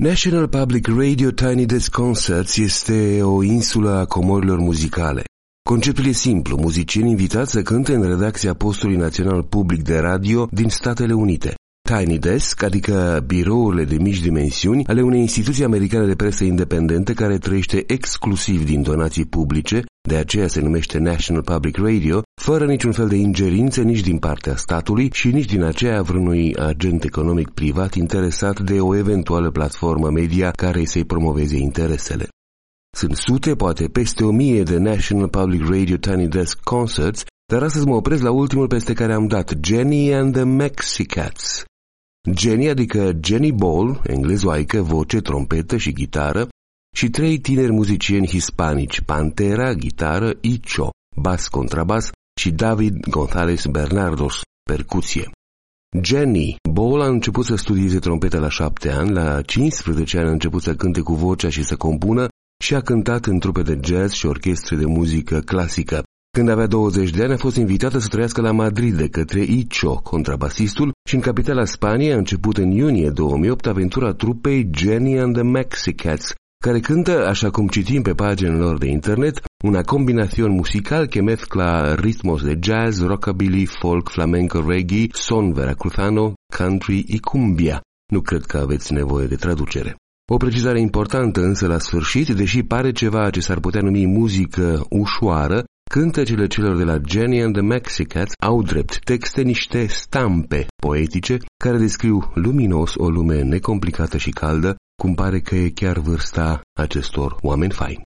National Public Radio Tiny Desk Concerts este o insulă a comorilor muzicale. Conceptul e simplu, muzicieni invitați să cânte în redacția postului național public de radio din Statele Unite. Tiny Desk, adică birourile de mici dimensiuni ale unei instituții americane de presă independente care trăiește exclusiv din donații publice, de aceea se numește National Public Radio, fără niciun fel de ingerințe nici din partea statului și nici din aceea vreunui agent economic privat interesat de o eventuală platformă media care să-i promoveze interesele. Sunt sute, poate peste 1000 de National Public Radio Tiny Desk Concerts, dar astăzi mă opresc la ultimul peste care am dat, Jenny and the Mexicats. Jenny, adică Jenny Ball, englezoaică, voce, trompetă și gitară, și 3 tineri muzicieni hispanici, Pantera, gitară, Icho, bas, contrabas și David González Bernardos, percuție. Jenny Ball a început să studieze trompeta la 7 ani, la 15 ani a început să cânte cu vocea și să compună și a cântat în trupe de jazz și orchestre de muzică clasică. Când avea 20 de ani a fost invitată să trăiască la Madrid de către Icho, contrabasistul, și în capitala Spaniei a început în iunie 2008 aventura trupei Jenny and the Mexicats, care cântă, așa cum citim pe paginile lor de internet, una combinación musical que mezcla ritmos de jazz, rockabilly, folk, flamenco, reggae, son veracruzano, country y cumbia. Nu cred că aveți nevoie de traducere. O precizare importantă însă la sfârșit, deși pare ceva ce s-ar putea numi muzică ușoară, cântecele celor de la Jenny and the Mexicats au drept texte niște stampe poetice care descriu luminos o lume necomplicată și caldă, cum pare că e chiar vârsta acestor oameni faini.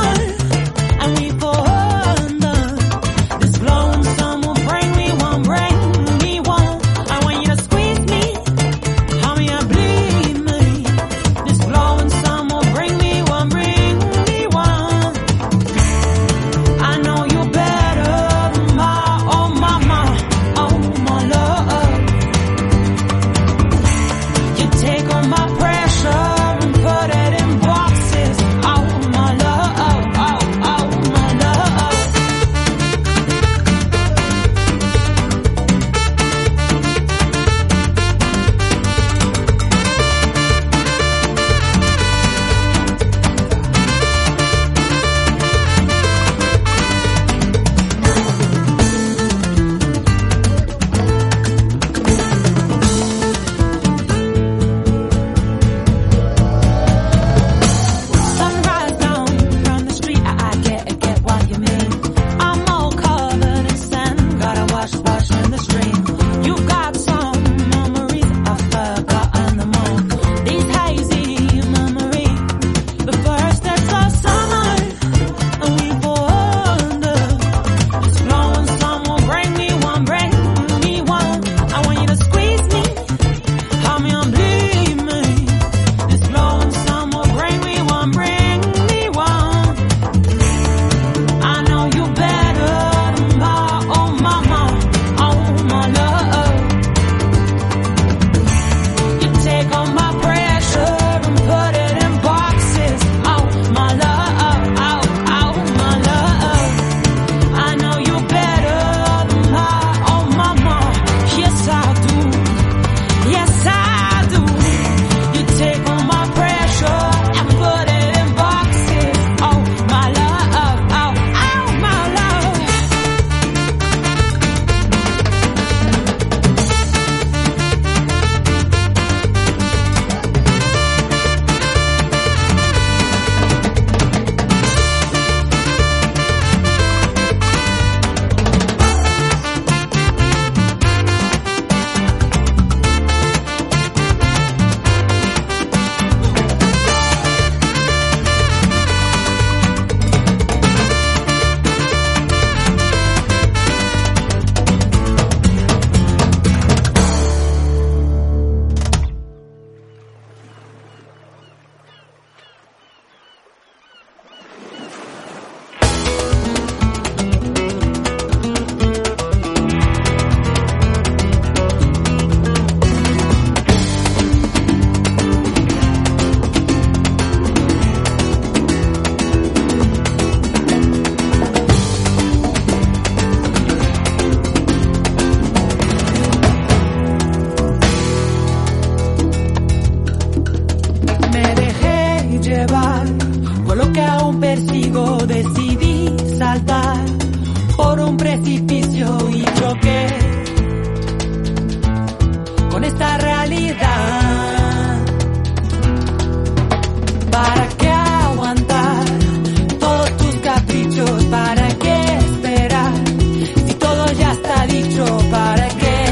Bring me one, bring precipicio y choqué con esta realidad. ¿Para qué aguantar todos tus caprichos? ¿Para qué esperar si todo ya está dicho? ¿Para qué?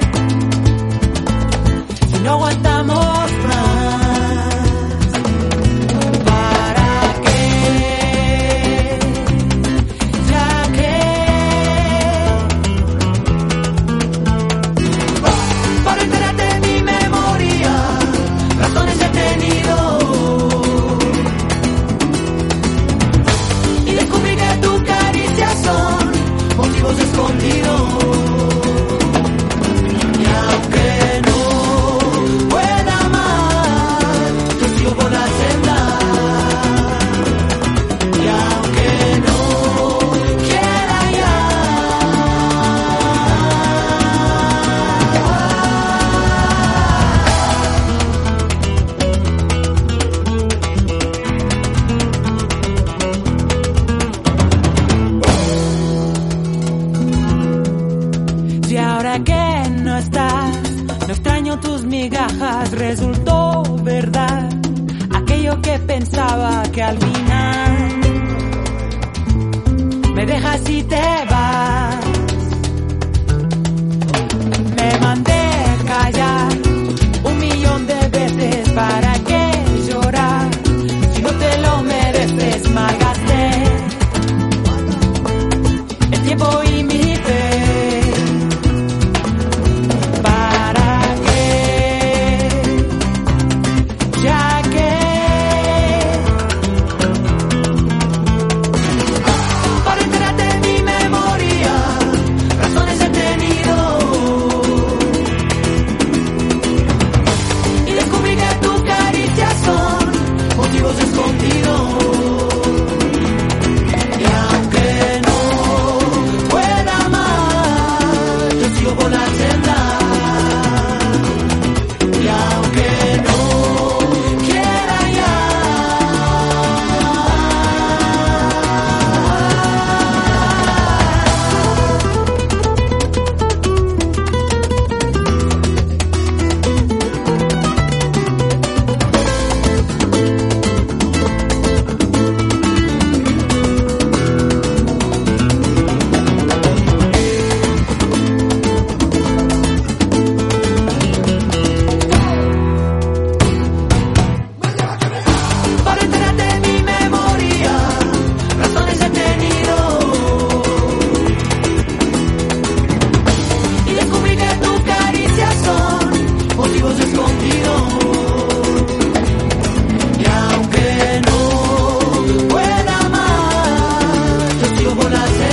Si no aguantamos resultó verdad aquello que pensaba que al final me dejas y te vas. Me mandé callar 1.000.000 de veces. ¿Para qué llorar si no te lo mereces? Malgasté el tiempo y mi fe. Volar